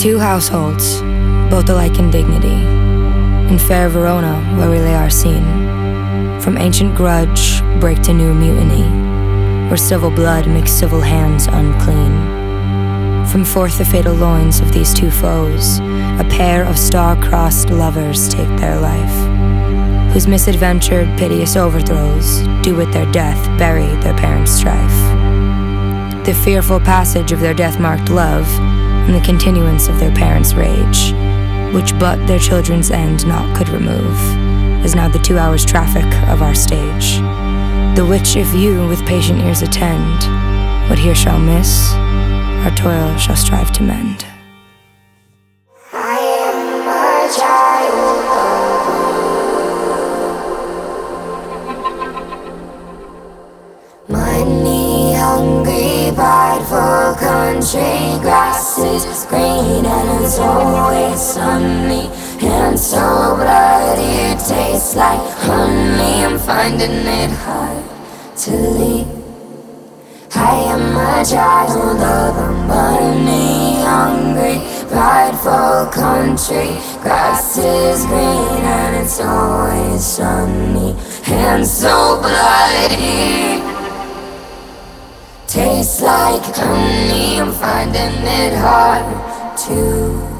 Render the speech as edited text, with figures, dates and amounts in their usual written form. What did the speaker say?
Two households, both alike in dignity, in fair Verona where we lay our scene. From ancient grudge break to new mutiny, where civil blood makes civil hands unclean. From forth the fatal loins of these two foes, a pair of star-crossed lovers take their life, whose misadventured, piteous overthrows do with their death bury their parents' strife. The fearful passage of their death-marked love, and the continuance of their parents' rage, which but their children's end naught could remove, is now the 2 hours' traffic of our stage, the which if you with patient ears attend, what here shall miss, our toil shall strive to mend. I am a child of money hungry, prideful country. Grass is green and it's always sunny, and so bloody it tastes like honey. I'm finding it hard to leave. I am a child of a money hungry, prideful country. Grass is green and it's always sunny, and so bloody tastes like honey. I'm finding it hard to